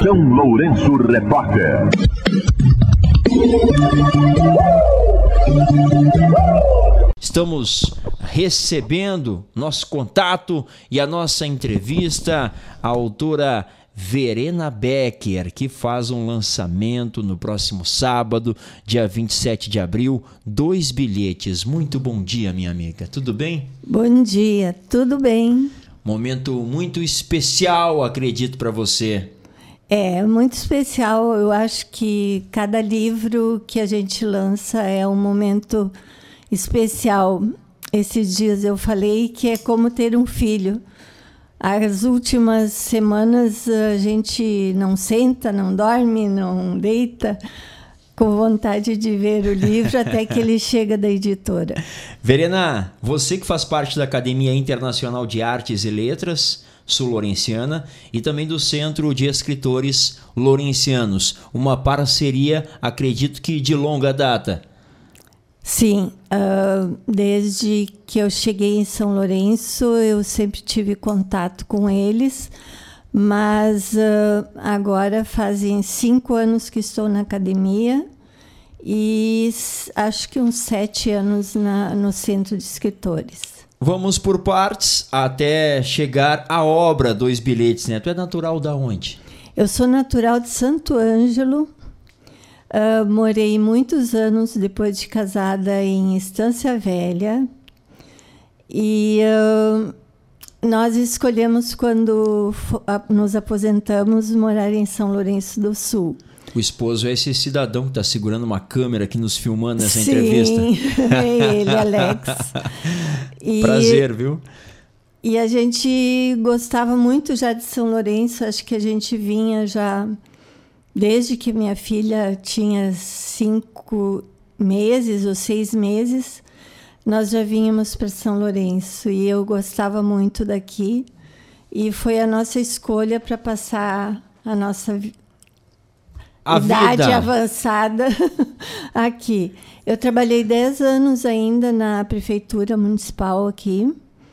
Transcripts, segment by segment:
São Lourenço Repórter. Estamos recebendo nosso contato e a nossa entrevista à autora Verena Becker, que faz um lançamento no próximo sábado, dia 27 de abril, 2 bilhetes. Muito bom dia, minha amiga. Tudo bem? Bom dia, tudo bem. Momento muito especial, acredito, para você. É, muito especial. Eu acho que cada livro que a gente lança é um momento especial. Esses dias eu falei que é como ter um filho. As últimas semanas a gente não senta, não dorme, não deita, com vontade de ver o livro até que ele chega da editora. Verena, você que faz parte da Academia Internacional de Artes e Letras Sul-Lourenciana e também do Centro de Escritores Lourencianos, uma parceria, acredito que de longa data. Sim, desde que eu cheguei em São Lourenço, eu sempre tive contato com eles, mas agora fazem 5 anos que estou na academia e acho que uns 7 anos no Centro de Escritores. Vamos por partes até chegar à obra 2 bilhetes, né? Tu é natural da onde? Eu sou natural de Santo Ângelo. Morei muitos anos depois de casada em Estância Velha e nós escolhemos, quando nos aposentamos, morar em São Lourenço do Sul. O esposo é esse cidadão que está segurando uma câmera aqui nos filmando nessa Sim, entrevista. é ele, Alex. Prazer, viu? E a gente gostava muito já de São Lourenço, acho que a gente vinha já... Desde que minha filha tinha 5 meses ou 6 meses, nós já vínhamos para São Lourenço e eu gostava muito daqui e foi a nossa escolha para passar a nossa idade avançada aqui. Eu trabalhei 10 anos ainda na prefeitura municipal aqui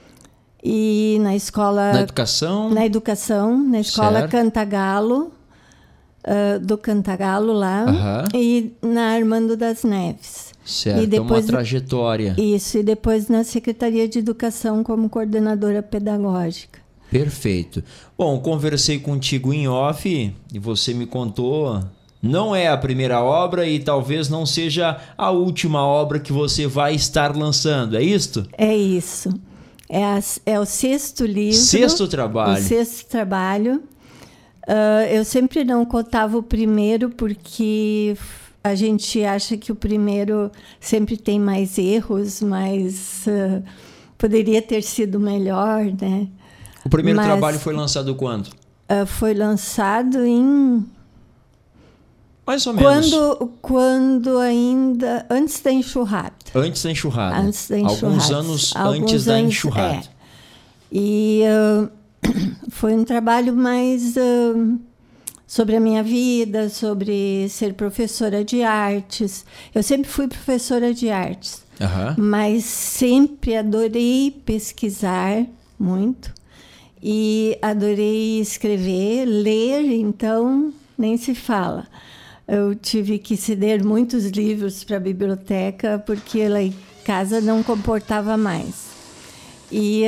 e na escola... Na educação? Na escola Certo. Cantagalo. Do Cantagalo lá, e na Armando das Neves. Certo, e depois, uma trajetória. Isso, e depois na Secretaria de Educação como coordenadora pedagógica. Perfeito. Bom, conversei contigo em off e você me contou, não é a primeira obra e talvez não seja a última obra que você vai estar lançando, é isto? É isso. É o 6º livro. 6º trabalho. O 6º trabalho. Eu sempre não contava o primeiro porque a gente acha que o primeiro sempre tem mais erros, mas poderia ter sido melhor, né? O primeiro trabalho foi lançado quando? Foi lançado em... Mais ou menos. Quando ainda... Antes da enxurrada. Antes da enxurrada. Alguns anos antes da enxurrada. E... foi um trabalho mais sobre a minha vida, sobre ser professora de artes. Eu sempre fui professora de artes, mas sempre adorei pesquisar muito e adorei escrever, ler, então nem se fala. Eu tive que ceder muitos livros para a biblioteca porque lá em casa não comportava mais. E...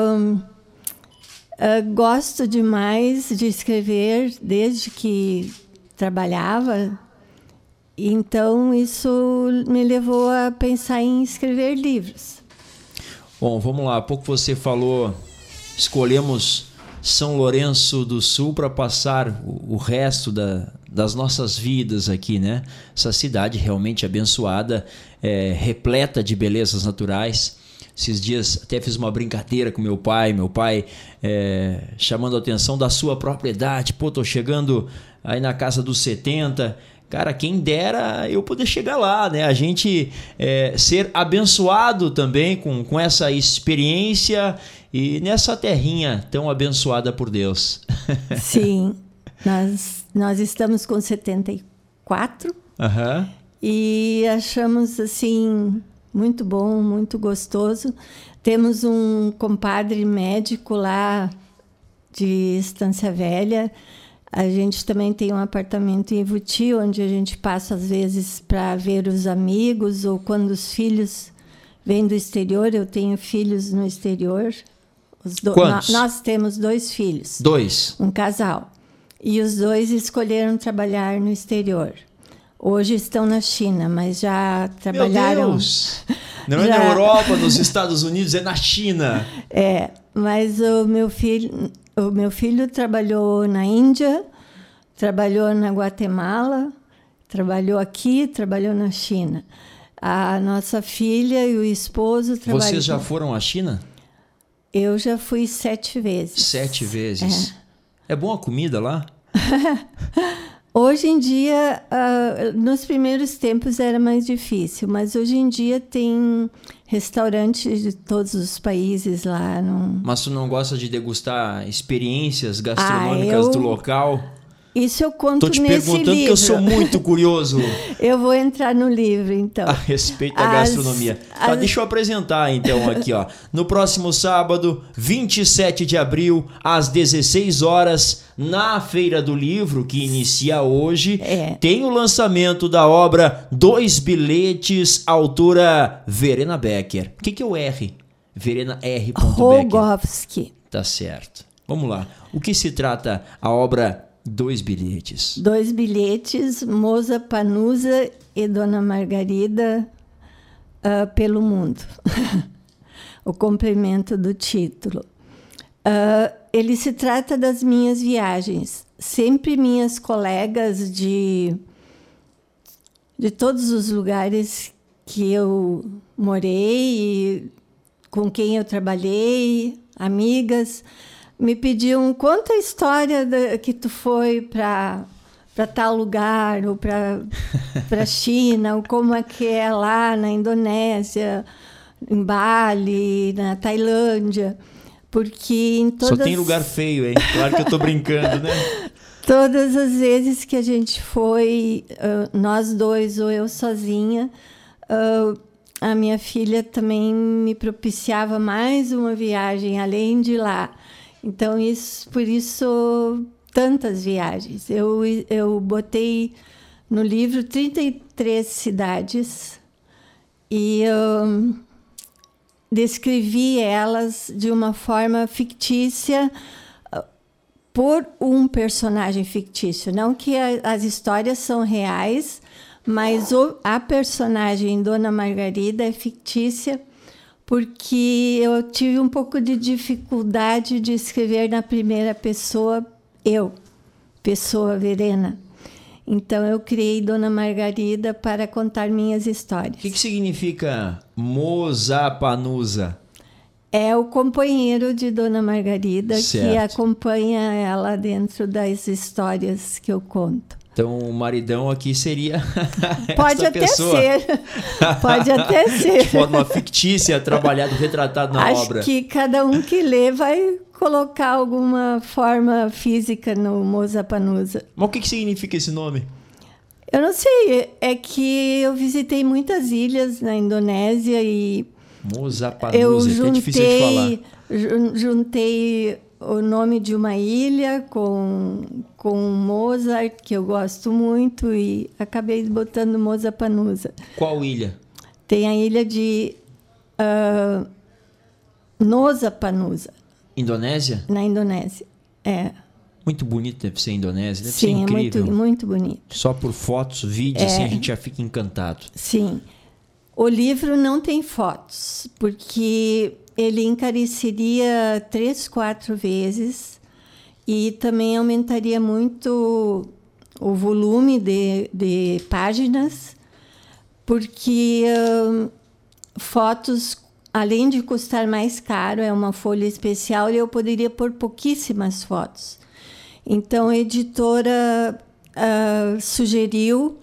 gosto demais de escrever desde que trabalhava, então isso me levou a pensar em escrever livros. Bom, vamos lá. Há pouco você falou, escolhemos São Lourenço do Sul para passar o resto das nossas vidas aqui, né? Essa cidade realmente abençoada, repleta de belezas naturais. Esses dias até fiz uma brincadeira com meu pai chamando a atenção da sua própria idade. Pô, tô chegando aí na casa dos 70. Cara, quem dera eu poder chegar lá, né? A gente ser abençoado também com essa experiência e nessa terrinha tão abençoada por Deus. Sim, nós estamos com 74 e achamos assim... muito bom, muito gostoso. Temos um compadre médico lá de Estância Velha A gente também tem um apartamento em Ivuti, onde a gente passa às vezes para ver os amigos, ou quando os filhos vêm do exterior. Eu tenho filhos no exterior. Quantos? Nós temos 2 filhos. 2. Um casal. E os 2 escolheram trabalhar no exterior. Hoje estão na China, mas já trabalharam... Meu Deus! Não é na Europa, nos Estados Unidos, é na China. Mas o meu filho trabalhou na Índia, trabalhou na Guatemala, trabalhou aqui, trabalhou na China. A nossa filha e o esposo trabalham... Vocês já foram à China? Eu já fui 7 vezes. 7 vezes? É bom a comida lá? Hoje em dia, nos primeiros tempos era mais difícil, mas hoje em dia tem restaurantes de todos os países lá. Mas tu não gosta de degustar experiências gastronômicas do local? Isso eu conto nesse livro. Tô te perguntando porque eu sou muito curioso. Eu vou entrar no livro, então. A respeito da gastronomia. Tá, deixa eu apresentar, então, aqui, ó. No próximo sábado, 27 de abril, às 16 horas, na Feira do Livro, que inicia hoje, tem o lançamento da obra 2 Bilhetes, autora Verena Becker. O que é o R? Verena R. Rogovski. Tá certo. Vamos lá. O que se trata a obra 2 Bilhetes? 2 Bilhetes, Moza Panusa e Dona Margarida pelo mundo. O complemento do título. Ele se trata das minhas viagens. Sempre minhas colegas de todos os lugares que eu morei e com quem eu trabalhei, amigas, me pediam: conta a história que tu foi para tal lugar, ou para a China, ou como é que é lá na Indonésia, em Bali, na Tailândia. Porque em todas... Só tem lugar feio, hein? Claro que eu tô brincando, né? Todas as vezes que a gente foi, nós 2 ou eu sozinha, a minha filha também me propiciava mais uma viagem além de lá. Então, por isso, tantas viagens. Eu botei no livro 33 cidades e descrevi elas de uma forma fictícia por um personagem fictício. Não que as histórias são reais, mas a personagem Dona Margarida é fictícia, porque eu tive um pouco de dificuldade de escrever na primeira pessoa, pessoa Verena. Então, eu criei Dona Margarida para contar minhas histórias. O que significa Moza Panusa? É o companheiro de Dona Margarida, certo, que acompanha ela dentro das histórias que eu conto. Então, o maridão aqui seria Pode essa até pessoa. ser. Pode até ser. De forma fictícia, trabalhado, retratado na obra. Acho que cada um que lê vai colocar alguma forma física no Moza Panusa. Mas o que significa esse nome? Eu não sei. É que eu visitei muitas ilhas na Indonésia e... Moza Panusa, é difícil de falar. Juntei o nome de uma ilha com Mozart, que eu gosto muito, e acabei botando Moza Panusa. Qual ilha? Tem a ilha de Nusa Panusa. Indonésia? Na Indonésia, Muito bonito deve ser a Indonésia, deve Sim, ser incrível. É muito bonito. Só por fotos, vídeos, assim a gente já fica encantado. Sim. O livro não tem fotos, porque ele encareceria 3, 4 vezes e também aumentaria muito o volume de páginas, porque fotos, além de custar mais caro, é uma folha especial e eu poderia pôr pouquíssimas fotos. Então, a editora sugeriu...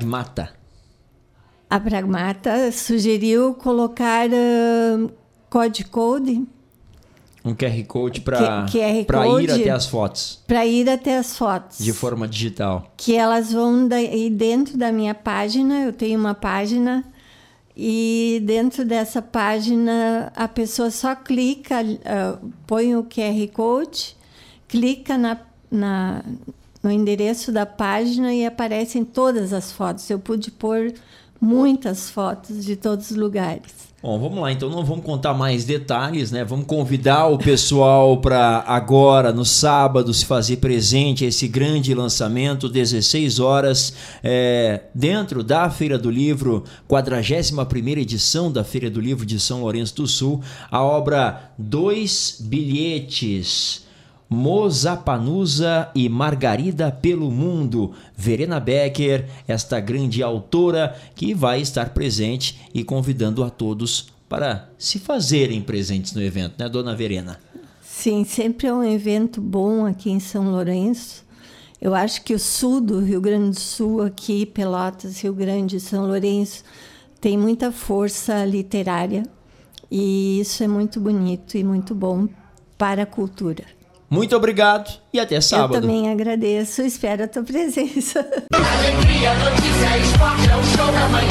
A Pragmata sugeriu colocar Code, um QR Code para ir até as fotos. Para ir até as fotos. De forma digital. Que elas vão ir dentro da minha página. Eu tenho uma página e dentro dessa página a pessoa só clica, põe o QR Code, clica no endereço da página e aparecem todas as fotos. Eu pude pôr muitas fotos de todos os lugares. Bom, vamos lá, então não vamos contar mais detalhes, né? Vamos convidar o pessoal para agora, no sábado, se fazer presente a esse grande lançamento, 16 horas, dentro da Feira do Livro, 41ª edição da Feira do Livro de São Lourenço do Sul, a obra Dois Bilhetes, Mozapanusa e Margarida pelo Mundo, Verena Becker, esta grande autora que vai estar presente e convidando a todos para se fazerem presentes no evento, né, dona Verena? Sim, sempre é um evento bom aqui em São Lourenço. Eu acho que o sul do Rio Grande do Sul, aqui, Pelotas, Rio Grande e São Lourenço, tem muita força literária e isso é muito bonito e muito bom para a cultura. Muito obrigado e até sábado. Eu também agradeço, espero a tua presença. Alegria, notícia, esporte, é o show da manhã.